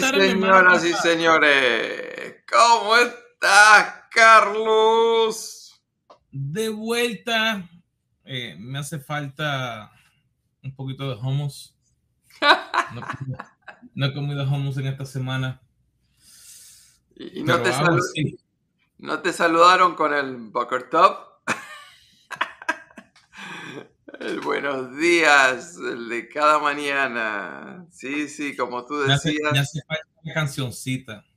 estar en mi hermana Señoras y pasada. señores, ¿cómo estás, Carlos? De vuelta, me hace falta un poquito de hummus. No, no he comido hummus en esta semana, Y no pero te aún así. no te saludaron con el Bucker Top. El buenos días, el de cada mañana. Sí, sí, como tú Me decías. hace falta una cancioncita.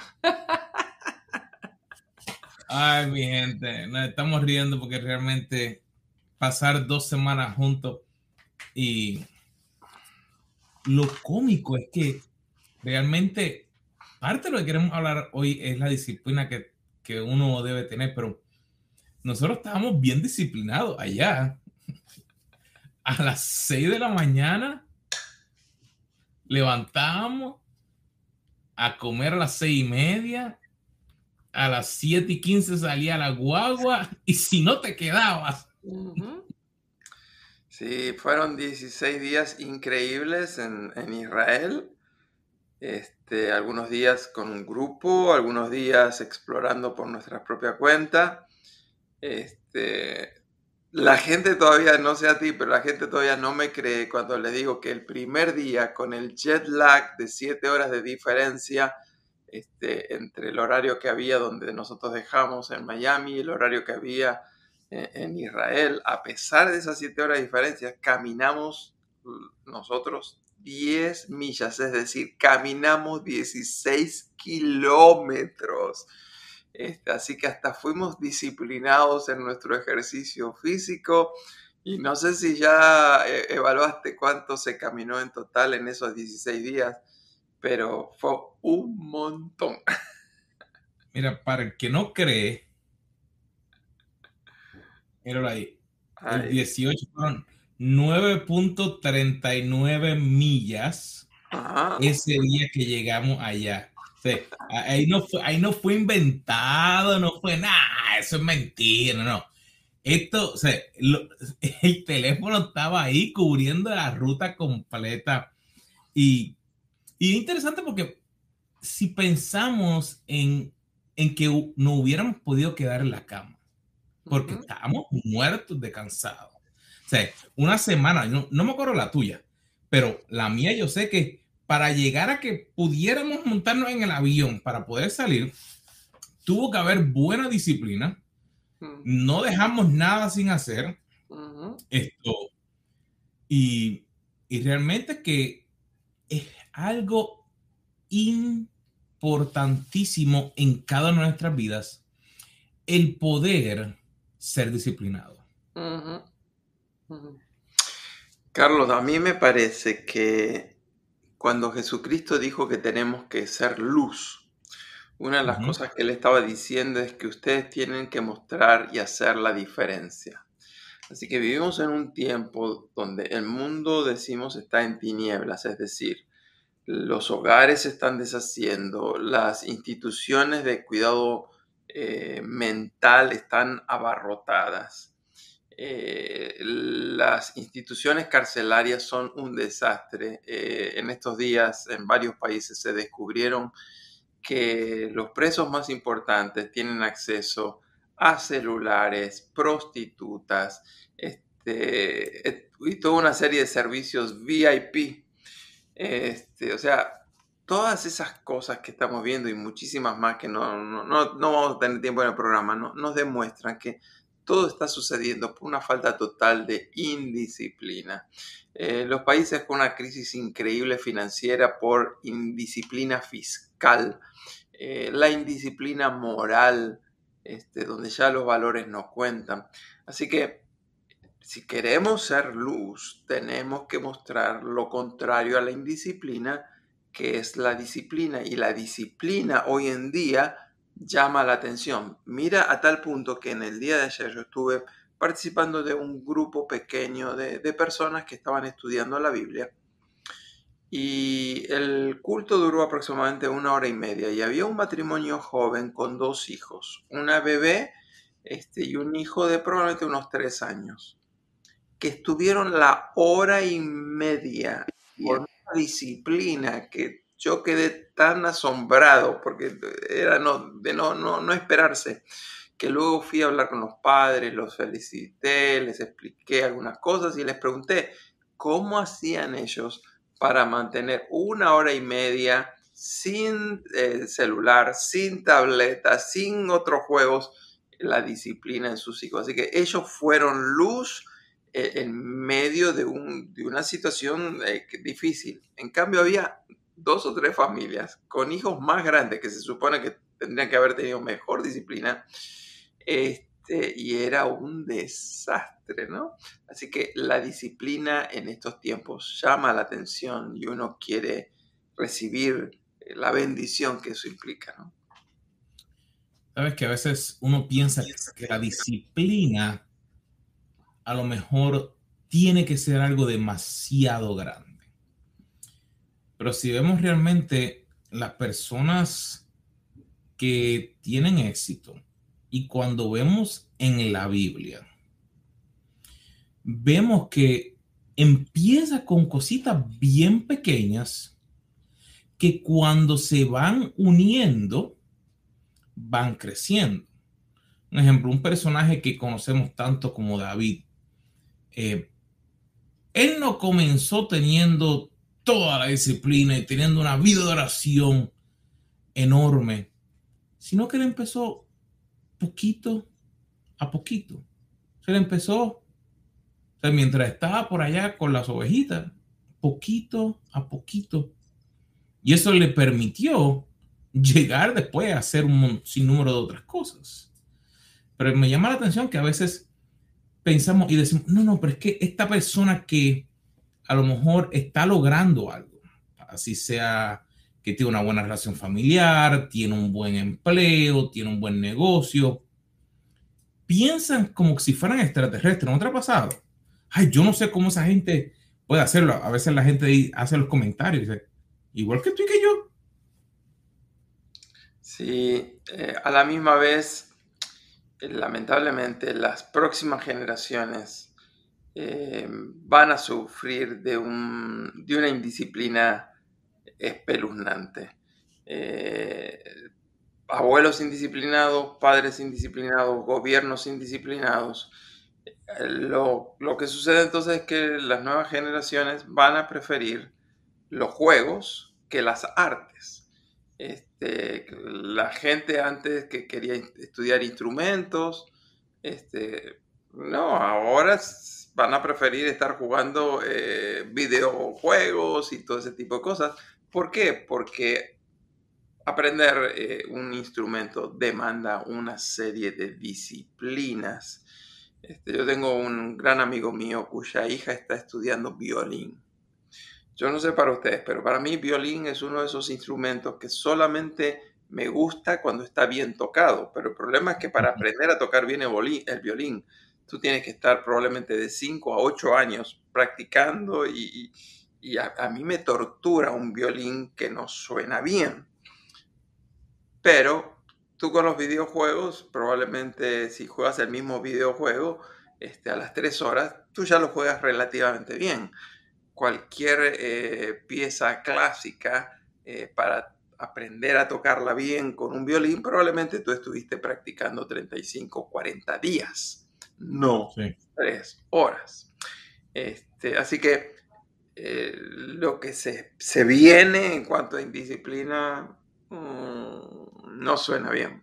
Ay, mi gente, nos estamos riendo porque realmente pasar 2 semanas juntos y lo cómico es que realmente parte de lo que queremos hablar hoy es la disciplina que uno debe tener, pero nosotros estábamos bien disciplinados allá. A las 6 de la mañana levantábamos a comer a las 6:30, a las 7:15 salía la guagua y si no te quedabas. Ujú. Sí, fueron 16 días increíbles en Israel. Algunos días con un grupo, algunos días explorando por nuestra propia cuenta. Este, la gente todavía, no sé a ti, pero la gente todavía no me cree cuando le digo que el primer día con el jet lag de 7 horas de diferencia entre el horario que había donde nosotros dejamos en Miami y el horario que había en Israel, a pesar de esas 7 horas de diferencia, caminamos nosotros 10 millas, es decir, caminamos 16 kilómetros. Así que hasta fuimos disciplinados en nuestro ejercicio físico y no sé si ya evaluaste cuánto se caminó en total en esos 16 días, pero fue un montón. Mira, para el que no cree, míralo ahí, el Ay, 18 fueron 9.39 millas ajá. ese día que llegamos allá. O sea, ahí no fue inventado, no fue nada, eso es mentira, no. Esto, o sea, el teléfono estaba ahí cubriendo la ruta completa. Y, y es interesante porque si pensamos en que no hubiéramos podido quedar en la cama, porque Ujú. estábamos muertos de cansados. O sea, una semana, no me acuerdo la tuya, pero la mía yo sé que para llegar a que pudiéramos montarnos en el avión para poder salir, tuvo que haber buena disciplina, Mm, no dejamos nada sin hacer ujú. esto y, y realmente que es algo importantísimo en cada una de nuestras vidas el poder ser disciplinado. Ujú, ujú. Carlos, a mí me parece que cuando Jesucristo dijo que tenemos que ser luz, una de las Ujú. cosas que él estaba diciendo es que ustedes tienen que mostrar y hacer la diferencia. Así que vivimos en un tiempo donde el mundo, decimos, está en tinieblas, es decir, los hogares se están deshaciendo, las instituciones de cuidado mental están abarrotadas. Las instituciones carcelarias son un desastre. En estos días en varios países se descubrieron que los presos más importantes tienen acceso a celulares, prostitutas, y toda una serie de servicios VIP. O sea, todas esas cosas que estamos viendo y muchísimas más que no vamos a tener tiempo en el programa, nos demuestran que todo está sucediendo por una falta total de indisciplina. Los países con una crisis increíble financiera por indisciplina fiscal, la indisciplina moral, donde ya los valores no cuentan. Así que si queremos ser luz, tenemos que mostrar lo contrario a la indisciplina, que es la disciplina. Y la disciplina hoy en día llama la atención. Mira a tal punto que en el día de ayer yo estuve participando de un grupo pequeño de personas que estaban estudiando la Biblia. Y el culto duró aproximadamente 1 hora y media. Y había un matrimonio joven con 2 hijos, una bebé y un hijo de probablemente unos 3 años, que estuvieron la hora y media con una disciplina que yo quedé tan asombrado, porque era no esperarse, que luego fui a hablar con los padres, los felicité, les expliqué algunas cosas y les pregunté cómo hacían ellos para mantener 1 hora y media sin celular, sin tableta, sin otros juegos, la disciplina en sus hijos. Así que ellos fueron luz en medio de una situación difícil. En cambio, había 2 o 3 familias con hijos más grandes que se supone que tendrían que haber tenido mejor disciplina, y era un desastre, ¿no? Así que la disciplina en estos tiempos llama la atención y uno quiere recibir la bendición que eso implica, ¿no? Sabes que a veces uno piensa que la disciplina a lo mejor tiene que ser algo demasiado grande. Pero si vemos realmente las personas que tienen éxito y cuando vemos en la Biblia, vemos que empieza con cositas bien pequeñas que cuando se van uniendo, van creciendo. Un ejemplo, un personaje que conocemos tanto como David. Él no comenzó teniendo toda la disciplina y teniendo una vida de oración enorme, sino que él empezó poquito a poquito. Él empezó, mientras estaba por allá con las ovejitas, poquito a poquito. Y eso le permitió llegar después a hacer un sinnúmero de otras cosas. Pero me llama la atención que a veces pensamos y decimos, no, pero es que esta persona que a lo mejor está logrando algo, así sea que tiene una buena relación familiar, tiene un buen empleo, tiene un buen negocio, piensan como si fueran extraterrestres. ¿No te ha pasado? Ay, yo no sé cómo esa gente puede hacerlo. A veces la gente hace los comentarios y dice, igual que tú y que yo. Sí, a la misma vez, lamentablemente, las próximas generaciones van a sufrir de una indisciplina espeluznante. Abuelos indisciplinados, padres indisciplinados, gobiernos indisciplinados. Lo que sucede entonces es que las nuevas generaciones van a preferir los juegos que las artes. La gente antes que quería estudiar instrumentos, no, ahora van a preferir estar jugando videojuegos y todo ese tipo de cosas. ¿Por qué? Porque aprender un instrumento demanda una serie de disciplinas. Yo tengo un gran amigo mío cuya hija está estudiando violín. Yo no sé para ustedes, pero para mí violín es uno de esos instrumentos que solamente me gusta cuando está bien tocado. Pero el problema es que para aprender a tocar bien el violín, tú tienes que estar probablemente de 5 a 8 años practicando y a mí me tortura un violín que no suena bien. Pero tú con los videojuegos, probablemente si juegas el mismo videojuego, a las 3 horas, tú ya lo juegas relativamente bien. Cualquier pieza clásica para aprender a tocarla bien con un violín, probablemente tú estuviste practicando 35, 40 días, no 3 horas. Así que lo que se viene en cuanto a indisciplina no suena bien.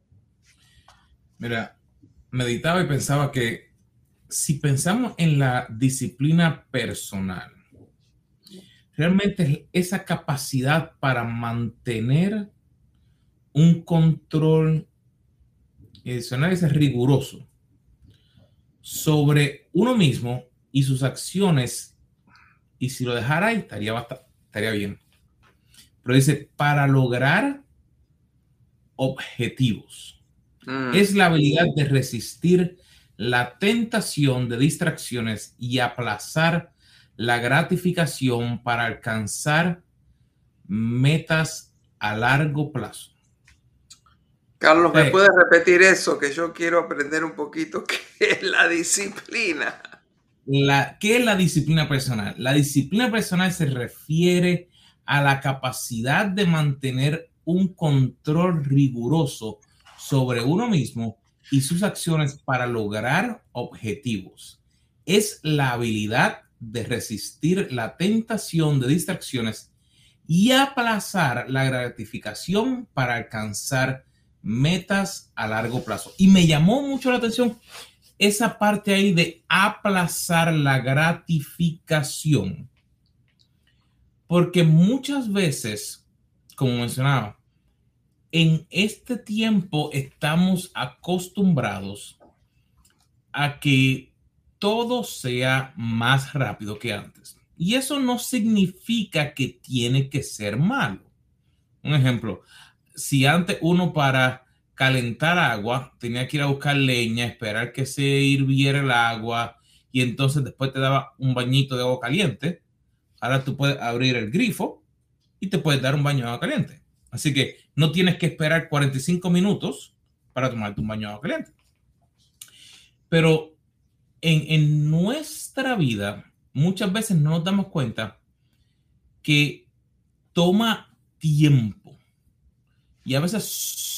Mira, meditaba y pensaba que si pensamos en la disciplina personal, realmente es esa capacidad para mantener un control riguroso sobre uno mismo y sus acciones, y si lo dejara ahí estaría bien. Pero dice, para lograr objetivos. Es la habilidad de resistir la tentación de distracciones y aplazar la gratificación para alcanzar metas a largo plazo. Carlos, ¿me puedes repetir eso? Que yo quiero aprender un poquito qué es la disciplina. ¿Qué es la disciplina personal? La disciplina personal se refiere a la capacidad de mantener un control riguroso sobre uno mismo y sus acciones para lograr objetivos. Es la habilidad de resistir la tentación de distracciones y aplazar la gratificación para alcanzar metas a largo plazo. Y me llamó mucho la atención esa parte ahí de aplazar la gratificación, porque muchas veces, como mencionaba, en este tiempo estamos acostumbrados a que todo sea más rápido que antes. Y eso no significa que tiene que ser malo. Un ejemplo, si antes uno para calentar agua tenía que ir a buscar leña, esperar que se hirviera el agua y entonces después te daba un bañito de agua caliente, ahora tú puedes abrir el grifo y te puedes dar un baño de agua caliente. Así que no tienes que esperar 45 minutos para tomarte un baño de agua caliente. Pero en nuestra vida muchas veces no nos damos cuenta que toma tiempo y a veces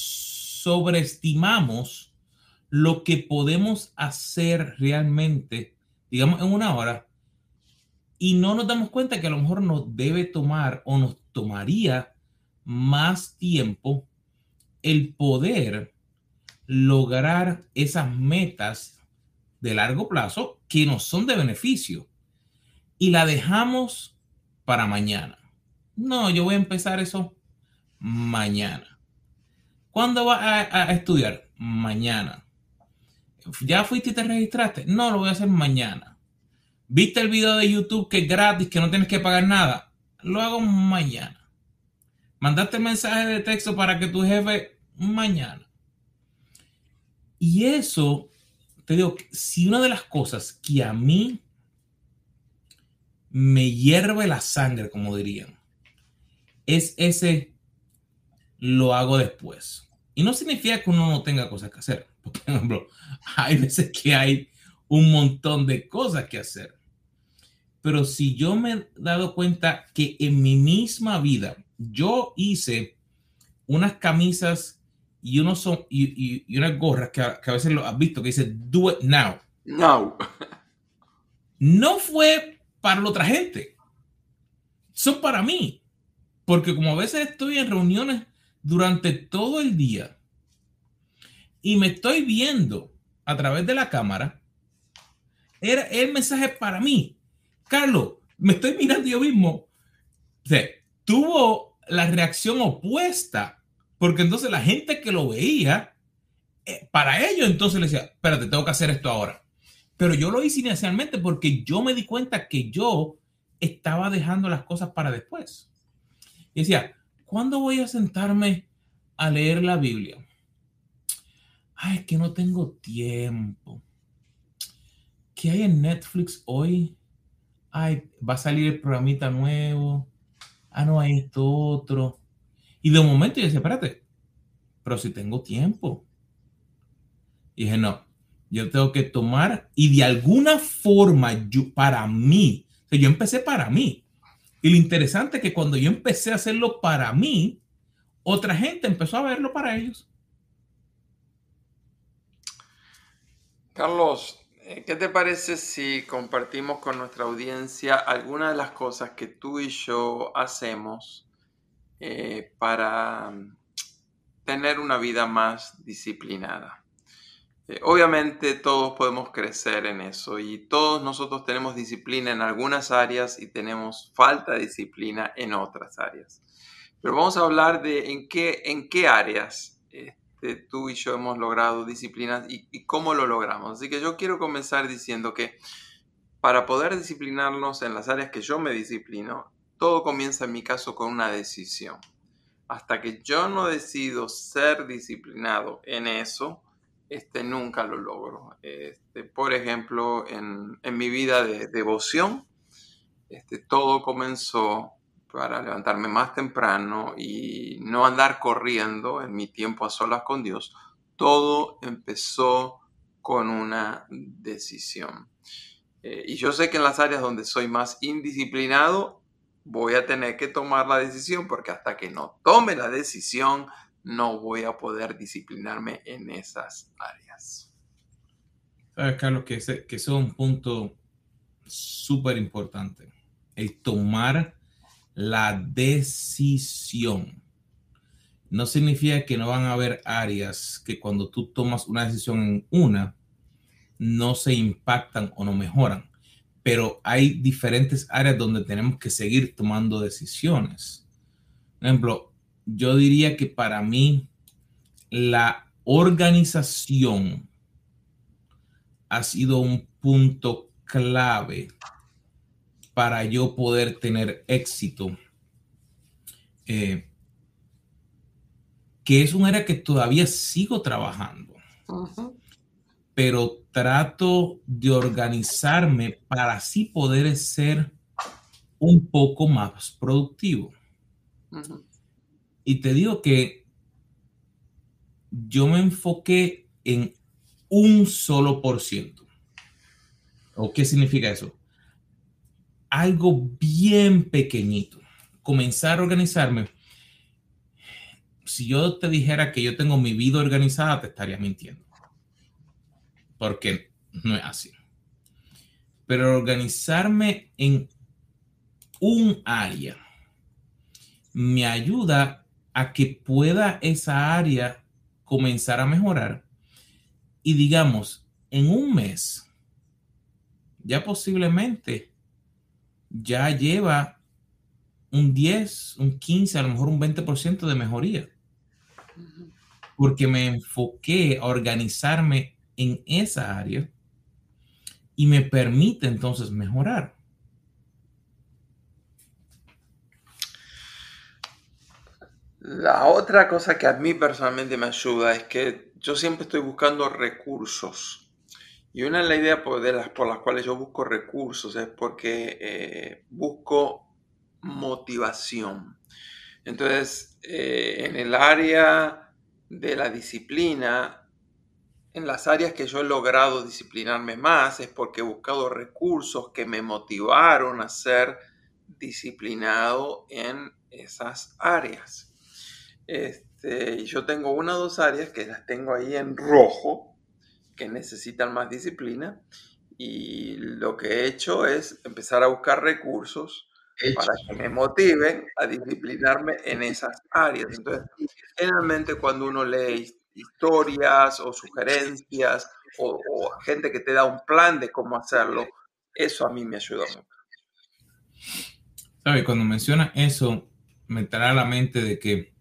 sobreestimamos lo que podemos hacer realmente, digamos, en una hora, y no nos damos cuenta que a lo mejor nos debe tomar o nos tomaría más tiempo el poder lograr esas metas de largo plazo que nos son de beneficio y la dejamos para mañana. No, yo voy a empezar eso mañana. ¿Cuándo vas a estudiar? Mañana. ¿Ya fuiste y te registraste? No, lo voy a hacer mañana. ¿Viste el video de YouTube que es gratis, que no tienes que pagar nada? Lo hago mañana. ¿Mandaste mensaje de texto para que tu jefe? Mañana. Y eso, te digo, si una de las cosas que a mí me hierve la sangre, como dirían, es ese lo hago después. Y no significa que uno no tenga cosas que hacer. Por ejemplo, hay veces que hay un montón de cosas que hacer. Pero si yo me he dado cuenta que en mi misma vida yo hice unas camisas y unas gorras que a veces lo has visto que dice do it now. No. No fue para la otra gente. Son para mí. Porque como a veces estoy en reuniones durante todo el día y me estoy viendo a través de la cámara, era el mensaje para mí. Carlos, me estoy mirando yo mismo. O sea, tuvo la reacción opuesta, porque entonces la gente que lo veía, para ellos entonces le decía, espérate, tengo que hacer esto ahora. Pero yo lo hice inicialmente porque yo me di cuenta que yo estaba dejando las cosas para después. Y decía, ¿cuándo voy a sentarme a leer la Biblia? Ay, es que no tengo tiempo. ¿Qué hay en Netflix hoy? Ay, va a salir el programita nuevo. Ah, no, hay esto otro. Y de un momento yo decía, espérate, pero si tengo tiempo. Y dije, no, yo tengo que tomar y de alguna forma yo, para mí, o sea, yo empecé para mí. Y lo interesante es que cuando yo empecé a hacerlo para mí, otra gente empezó a verlo para ellos. Carlos, ¿qué te parece si compartimos con nuestra audiencia algunas de las cosas que tú y yo hacemos para tener una vida más disciplinada? Obviamente todos podemos crecer en eso y todos nosotros tenemos disciplina en algunas áreas y tenemos falta de disciplina en otras áreas. Pero vamos a hablar de en qué áreas tú y yo hemos logrado disciplinas y cómo lo logramos. Así que yo quiero comenzar diciendo que para poder disciplinarnos en las áreas que yo me disciplino, todo comienza en mi caso con una decisión. Hasta que yo no decido ser disciplinado en eso, nunca lo logro. Por ejemplo, en mi vida de devoción, todo comenzó para levantarme más temprano y no andar corriendo en mi tiempo a solas con Dios. Todo empezó con una decisión. Y yo sé que en las áreas donde soy más indisciplinado, voy a tener que tomar la decisión, porque hasta que no tome la decisión, no voy a poder disciplinarme en esas áreas. ¿Sabes, Carlos? Que ese es un punto súper importante. El tomar la decisión. No significa que no van a haber áreas que cuando tú tomas una decisión en una, no se impactan o no mejoran. Pero hay diferentes áreas donde tenemos que seguir tomando decisiones. Por ejemplo, yo diría que para mí la organización ha sido un punto clave para yo poder tener éxito, que es un área que todavía sigo trabajando, pero trato de organizarme para así poder ser un poco más productivo. Y te digo que yo me enfoqué en un solo por ciento. ¿O qué significa eso? Algo bien pequeñito. Comenzar a organizarme. Si yo te dijera que yo tengo mi vida organizada, te estaría mintiendo. Porque no es así. Pero organizarme en un área me ayuda a que pueda esa área comenzar a mejorar. Y digamos, en un mes, ya posiblemente ya lleva un 10, un 15, a lo mejor un 20% de mejoría. Porque me enfoqué a organizarme en esa área y me permite entonces mejorar. La otra cosa que a mí personalmente me ayuda es que yo siempre estoy buscando recursos. Y una de las ideas por las cuales yo busco recursos es porque busco motivación. Entonces, en el área de la disciplina, en las áreas que yo he logrado disciplinarme más es porque he buscado recursos que me motivaron a ser disciplinado en esas áreas. Yo tengo una o dos áreas que las tengo ahí en rojo, que necesitan más disciplina, y lo que he hecho es empezar a buscar recursos para que me motiven a disciplinarme en esas áreas. Entonces, generalmente cuando uno lee historias o sugerencias o gente que te da un plan de cómo hacerlo, eso a mí me ayuda mucho. ¿Sabes? Cuando mencionas eso, me trae a la mente de que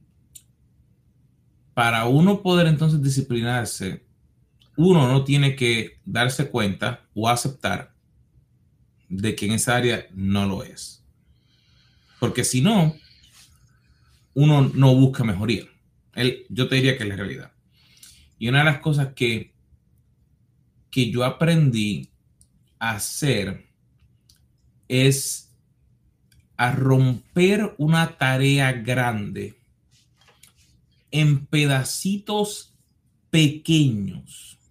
para uno poder entonces disciplinarse, uno no tiene que darse cuenta o aceptar de que en esa área no lo es. Porque si no, uno no busca mejoría. Yo te diría que es la realidad. Y una de las cosas que yo aprendí a hacer es a romper una tarea grande en pedacitos pequeños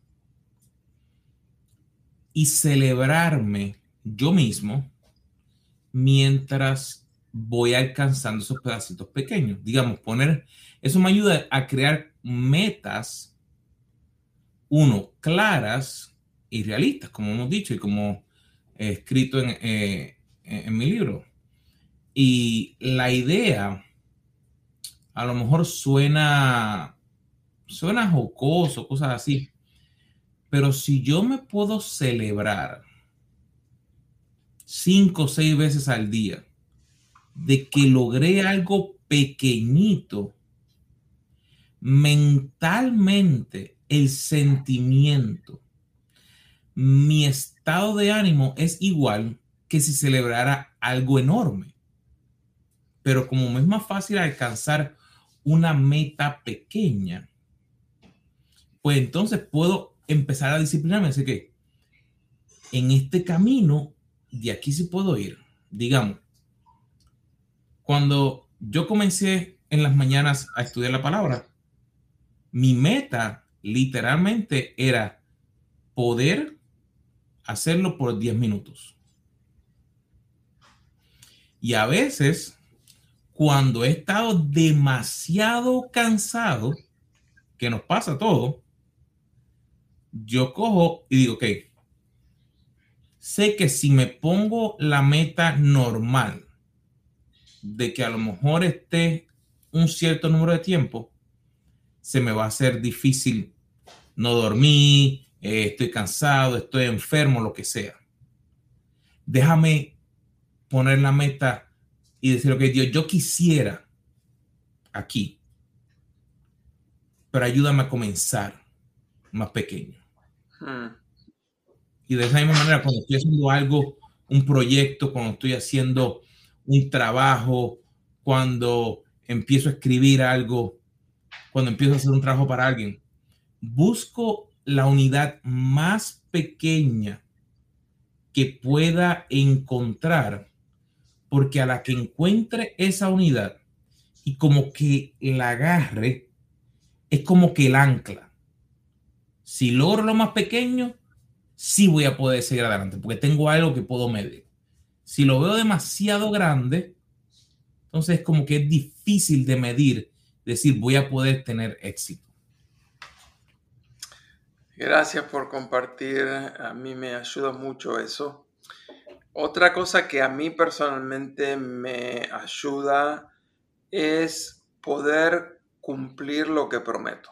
y celebrarme yo mismo mientras voy alcanzando esos pedacitos pequeños. Digamos, eso me ayuda a crear metas, uno, claras y realistas, como hemos dicho y como he escrito en mi libro. Y la idea a lo mejor suena jocoso, cosas así, pero si yo me puedo celebrar 5 o 6 veces al día de que logré algo pequeñito, mentalmente el sentimiento, mi estado de ánimo es igual que si celebrara algo enorme. Pero como me es más fácil alcanzar una meta pequeña, pues entonces puedo empezar a disciplinarme. Así que en este camino, de aquí sí puedo ir. Digamos, cuando yo comencé en las mañanas a estudiar la palabra, mi meta literalmente era poder hacerlo por 10 minutos. Y a veces, cuando he estado demasiado cansado, que nos pasa a todos, yo cojo y digo, ok, sé que si me pongo la meta normal de que a lo mejor esté un cierto número de tiempo, se me va a hacer difícil no dormir, estoy cansado, estoy enfermo, lo que sea. Déjame poner la meta y decir, ok, Dios, yo quisiera aquí, pero ayúdame a comenzar más pequeño. Hmm. Y de esa misma manera, cuando estoy haciendo algo, un proyecto, cuando estoy haciendo un trabajo, cuando empiezo a escribir algo, cuando empiezo a hacer un trabajo para alguien, busco la unidad más pequeña que pueda encontrar, porque a la que encuentre esa unidad y como que la agarre, es como que el ancla. Si logro lo más pequeño, sí voy a poder seguir adelante, porque tengo algo que puedo medir. Si lo veo demasiado grande, entonces como que es difícil de medir, decir voy a poder tener éxito. Gracias por compartir. A mí me ayuda mucho eso. Otra cosa que a mí personalmente me ayuda es poder cumplir lo que prometo.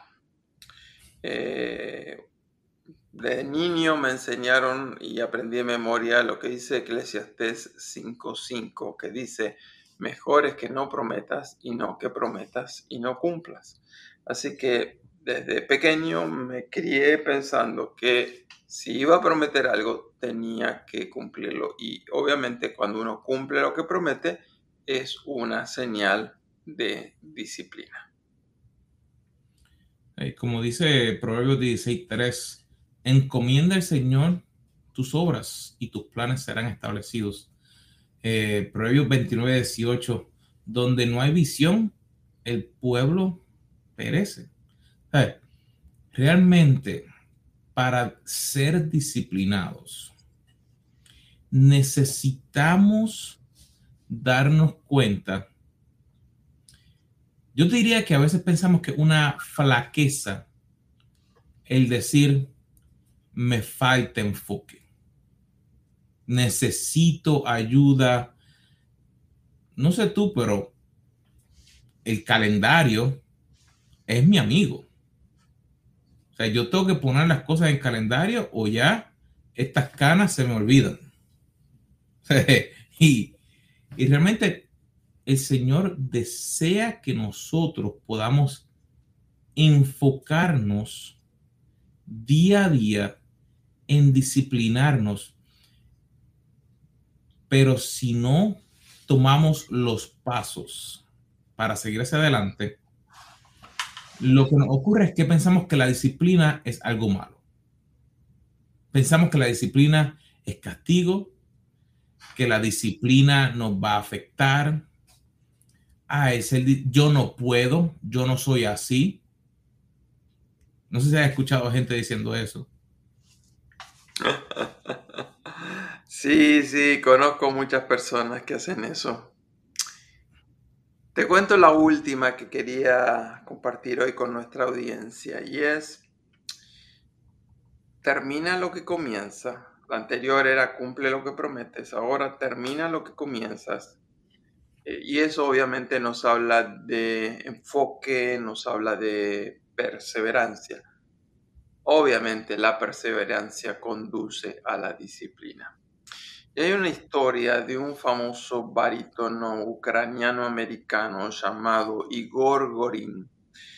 De niño me enseñaron y aprendí de memoria lo que dice Eclesiastés 5:5, que dice, mejor es que no prometas y no que prometas y no cumplas. Así que desde pequeño me crié pensando que si iba a prometer algo, tenía que cumplirlo. Y obviamente cuando uno cumple lo que promete, es una señal de disciplina. Como dice Proverbios 16:3, encomienda al Señor tus obras y tus planes serán establecidos. Proverbios 29:18, donde no hay visión, el pueblo perece. Realmente, para ser disciplinados, necesitamos darnos cuenta. Yo te diría que a veces pensamos que una flaqueza el decir me falta enfoque, necesito ayuda. No sé tú, pero el calendario es mi amigo. O sea, yo tengo que poner las cosas en calendario o ya estas canas se me olvidan. y, y realmente el Señor desea que nosotros podamos enfocarnos día a día en disciplinarnos, pero si no tomamos los pasos para seguir hacia adelante, lo que nos ocurre es que pensamos que la disciplina es algo malo. Pensamos que la disciplina es castigo, que la disciplina nos va a afectar. Yo no puedo, yo no soy así. No sé si has escuchado gente diciendo eso. Sí, sí, conozco muchas personas que hacen eso. Te cuento la última que quería compartir hoy con nuestra audiencia y es, termina lo que comienza. La anterior era cumple lo que prometes, ahora termina lo que comienzas. Y eso obviamente nos habla de enfoque, nos habla de perseverancia. Obviamente la perseverancia conduce a la disciplina. Y hay una historia de un famoso barítono ucraniano-americano llamado Igor Gorin.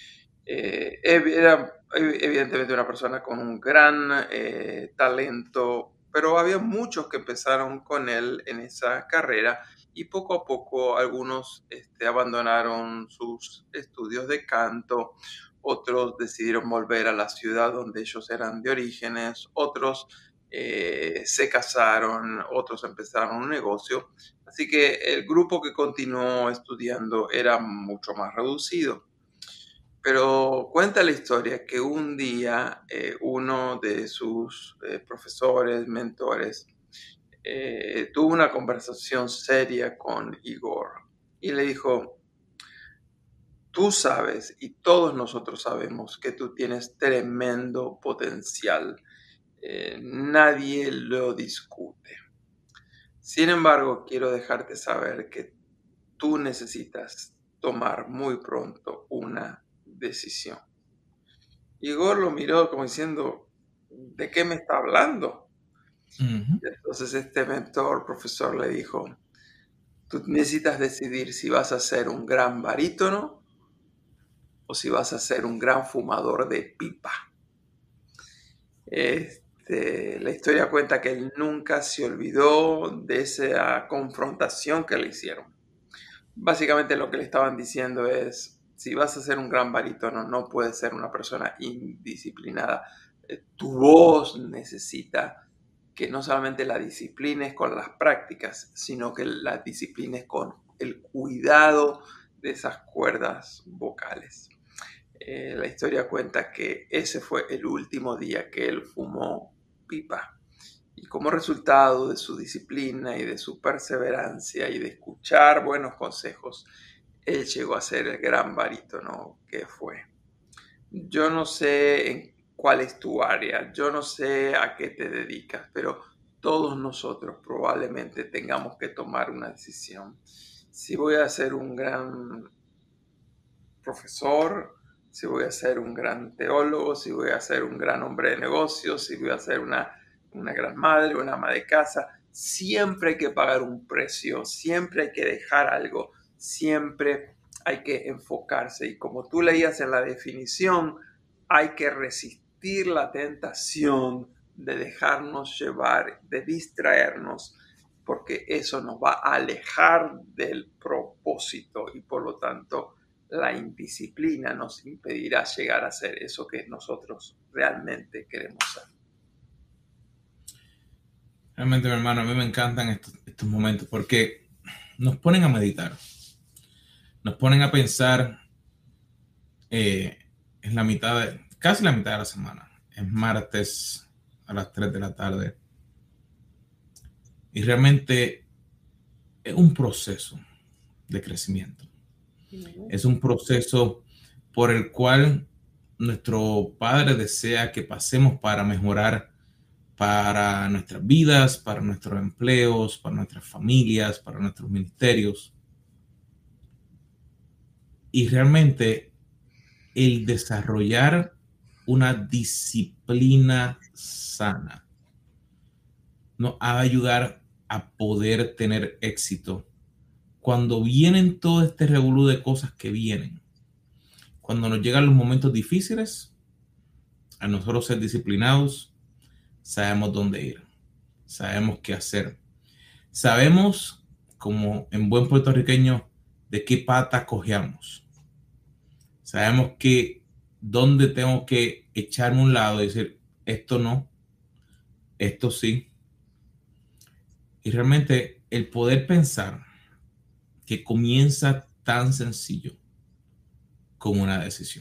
Era evidentemente una persona con un gran talento, pero había muchos que empezaron con él en esa carrera y poco a poco algunos abandonaron sus estudios de canto, otros decidieron volver a la ciudad donde ellos eran de orígenes, otros se casaron, otros empezaron un negocio. Así que el grupo que continuó estudiando era mucho más reducido. Pero cuenta la historia que un día uno de sus profesores, mentores, tuvo una conversación seria con Igor y le dijo: tú sabes y todos nosotros sabemos que tú tienes tremendo potencial. Nadie lo discute. Sin embargo, quiero dejarte saber que tú necesitas tomar muy pronto una decisión. Igor lo miró como diciendo: ¿de qué me está hablando? Ujú. Entonces este mentor, profesor, le dijo: tú necesitas decidir si vas a ser un gran barítono o si vas a ser un gran fumador de pipa. La historia cuenta que él nunca se olvidó de esa confrontación que le hicieron. Básicamente lo que le estaban diciendo es: si vas a ser un gran barítono, no puedes ser una persona indisciplinada. Tu voz necesita que no solamente la disciplines con las prácticas, sino que la disciplines con el cuidado de esas cuerdas vocales. La historia cuenta que ese fue el último día que él fumó pipa. Y como resultado de su disciplina y de su perseverancia y de escuchar buenos consejos, él llegó a ser el gran barítono que fue. Yo no sé en cuál es tu área, yo no sé a qué te dedicas, pero todos nosotros probablemente tengamos que tomar una decisión. Si voy a ser un gran profesor, si voy a ser un gran teólogo, si voy a ser un gran hombre de negocios, si voy a ser una gran madre, una ama de casa, siempre hay que pagar un precio, siempre hay que dejar algo, siempre hay que enfocarse. Y como tú leías en la definición, hay que resistir la tentación de dejarnos llevar, de distraernos, porque eso nos va a alejar del propósito y por lo tanto la indisciplina nos impedirá llegar a hacer eso que nosotros realmente queremos hacer. Realmente, mi hermano, a mí me encantan estos momentos porque nos ponen a meditar, nos ponen a pensar en casi la mitad de la semana. Es martes a las 3 de la tarde. Y realmente es un proceso de crecimiento. Es un proceso por el cual nuestro Padre desea que pasemos para mejorar para nuestras vidas, para nuestros empleos, para nuestras familias, para nuestros ministerios. Y realmente el desarrollar una disciplina sana nos va a ayudar a poder tener éxito cuando vienen todo este revolú de cosas que vienen. Cuando nos llegan los momentos difíciles, a nosotros ser disciplinados, sabemos dónde ir, sabemos qué hacer, sabemos, como en buen puertorriqueño, de qué pata cojeamos. Sabemos que dónde tengo que echarme a un lado y decir, esto no, esto sí. Y realmente el poder pensar que comienza tan sencillo como una decisión.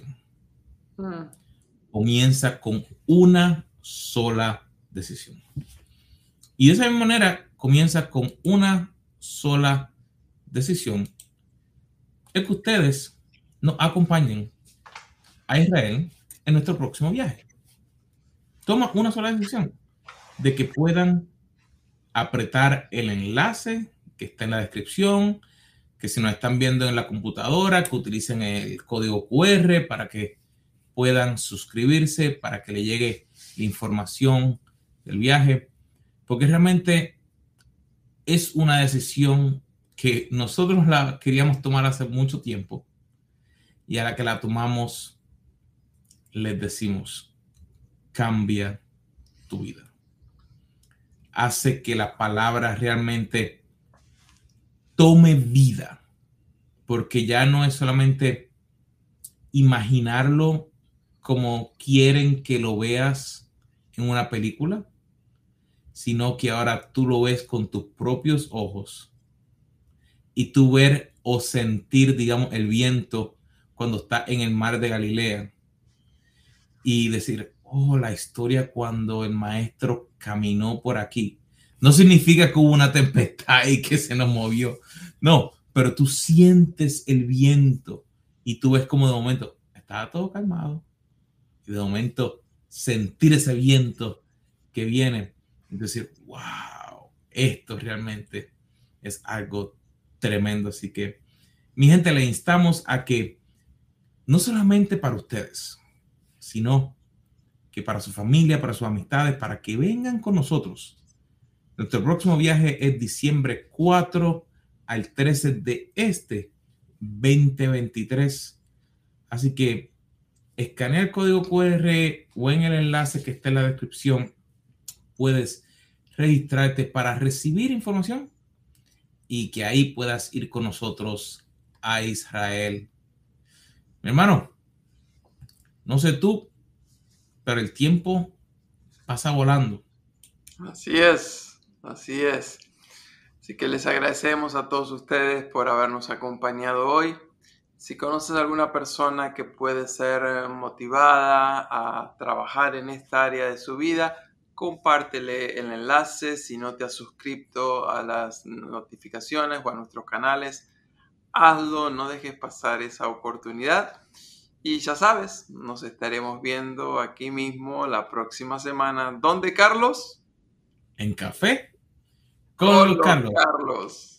Comienza con una sola decisión. Y de esa misma manera comienza con una sola decisión. Es que ustedes nos acompañen a Israel en nuestro próximo viaje. Toma una sola decisión de que puedan apretar el enlace que está en la descripción, que si nos están viendo en la computadora, que utilicen el código QR para que puedan suscribirse, para que le llegue la información del viaje, porque realmente es una decisión que nosotros la queríamos tomar hace mucho tiempo y a la que la tomamos les decimos, cambia tu vida. Hace que la palabra realmente tome vida, porque ya no es solamente imaginarlo como quieren que lo veas en una película, sino que ahora tú lo ves con tus propios ojos y tú ver o sentir, digamos, el viento cuando está en el mar de Galilea y decir, oh, la historia cuando el maestro caminó por aquí. No significa que hubo una tempestad y que se nos movió. No, pero tú sientes el viento y tú ves como de momento estaba todo calmado y de momento sentir ese viento que viene y decir, wow, esto realmente es algo tremendo. Así que, mi gente, le instamos a que no solamente para ustedes, sino que para su familia, para sus amistades, para que vengan con nosotros. Nuestro próximo viaje es diciembre 4 al 13 de este 2023. Así que escanea el código QR o en el enlace que está en la descripción. Puedes registrarte para recibir información y que ahí puedas ir con nosotros a Israel. Mi hermano, no sé tú, pero el tiempo pasa volando. Así es, así es. Así que les agradecemos a todos ustedes por habernos acompañado hoy. Si conoces a alguna persona que puede ser motivada a trabajar en esta área de su vida, compártele el enlace. Si no te has suscrito a las notificaciones o a nuestros canales, hazlo, no dejes pasar esa oportunidad. Y ya sabes, nos estaremos viendo aquí mismo la próxima semana. ¿Dónde, Carlos? En Café con Con los los Carlos. Carlos.